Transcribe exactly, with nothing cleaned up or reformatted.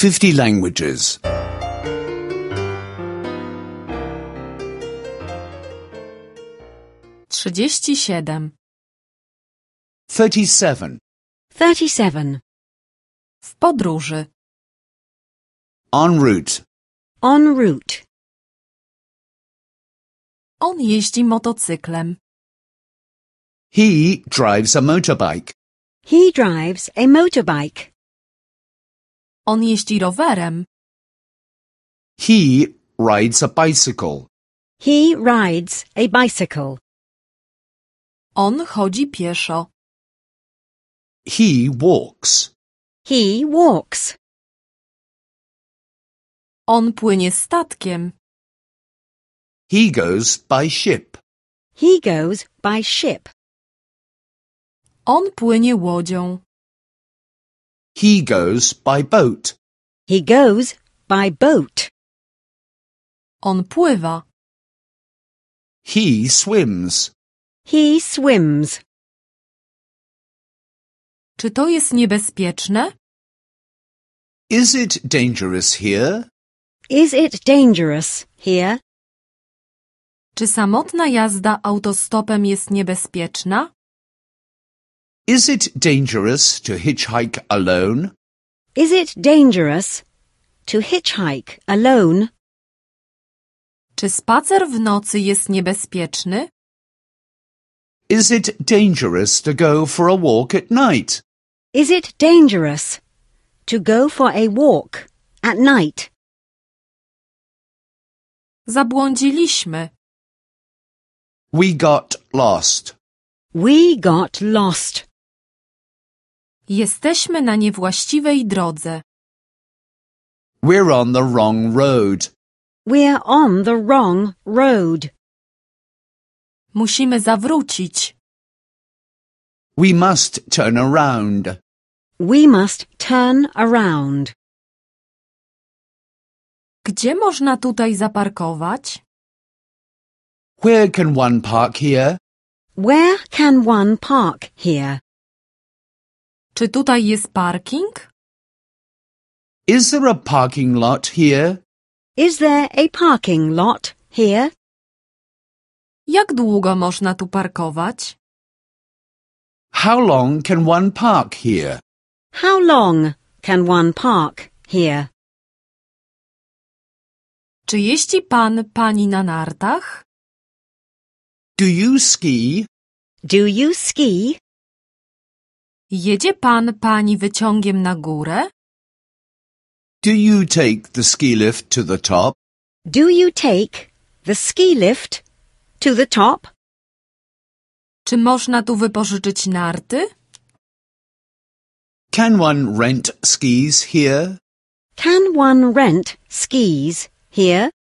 fifty languages. Trzydzieści siedem. Thirty-seven. Thirty-seven. W podróży. En route. En route. On jeździ motocyklem. He drives a motorbike. He drives a motorbike. On jeździ rowerem. He rides a bicycle. He rides a bicycle. On chodzi pieszo. He walks. He walks. On płynie statkiem. He goes by ship. He goes by ship. On płynie łodzią. He goes by boat. He goes by boat. On pływa. He swims. He swims. Czy to jest niebezpieczne? Is it dangerous here? Is it dangerous here? Czy samotna jazda autostopem jest niebezpieczna? Is it dangerous to hitchhike alone? Is it dangerous to hitchhike alone? Czy spacer w nocy jest niebezpieczny? Is it dangerous to go for a walk at night? Is it dangerous to go for a walk at night? Zabłądziliśmy. We got lost. We got lost. Jesteśmy na niewłaściwej drodze. We're on the wrong road. We're on the wrong road. Musimy zawrócić. We must turn around. We must turn around. Gdzie można tutaj zaparkować? Where can one park here? Where can one park here? Czy tutaj jest parking? Is there a parking lot here? Is there a parking lot here? Jak długo można tu parkować? How long can one park here? How long can one park here? Czy jeździ pan, pani na nartach? Do you ski? Do you ski? Jedzie pan, pani wyciągiem na górę? Do you take the ski lift to the top? Do you take the ski lift to the top? Czy można tu wypożyczyć narty? Can one rent skis here? Can one rent skis here?